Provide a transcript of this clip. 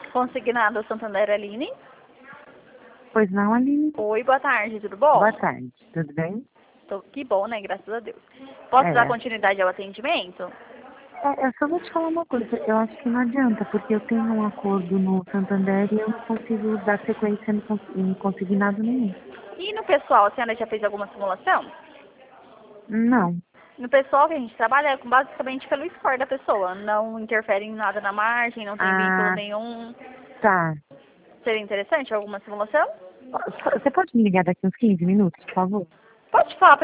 Consignado Santander, Aline. Pois não, Aline? Oi, boa tarde, tudo bom? Boa tarde, tudo bem? Que bom, né? Graças a Deus. Posso É. dar continuidade ao atendimento? Eu só vou te falar uma coisa, eu acho que não adianta, porque eu tenho um acordo no Santander e eu não consigo dar sequência em consignado nenhum. E no pessoal, a senhora já fez alguma simulação? Não. No pessoal que a gente trabalha é basicamente pelo score da pessoa. Não interfere em nada na margem, não tem vínculo nenhum. Tá. Seria interessante alguma simulação? Você pode me ligar daqui uns 15 minutos, por favor? Pode falar.